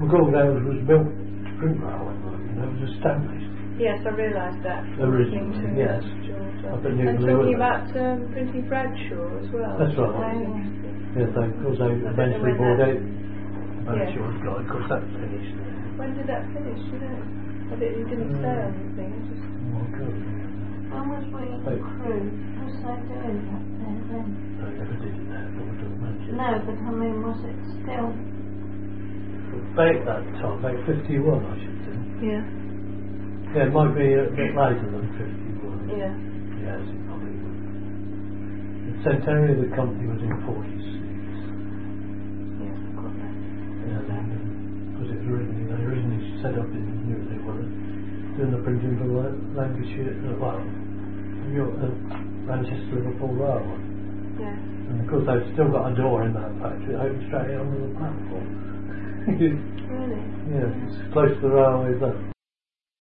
McCormick was built to print railway work, you know, it was established. Yes, I realised that. Originally, yes. Up at And Newbury, talking about printing Bradshaw as well. That's right. Yes, of course they eventually bought out Bradshaw's guy, of course that finished. When did that finish, you know? You didn't say anything, it just... Oh my God. How was William Crew? Was they doing that there then? They never did it there, but we don't mention it. No, but I mean, was it still? About that time, about 51 I should think. Yeah. Yeah, it might be a bit later than 51. Yeah. Yes, it probably would. The centenary of the company was in 46. Yeah, I've got that. Because it was originally set up in Newbury, doing the printing for Lancashire, Manchester Liverpool Railway. Yeah. And of course they've still got a door in that factory that opens straight onto the platform. Really? Yeah, it's close to the railway there.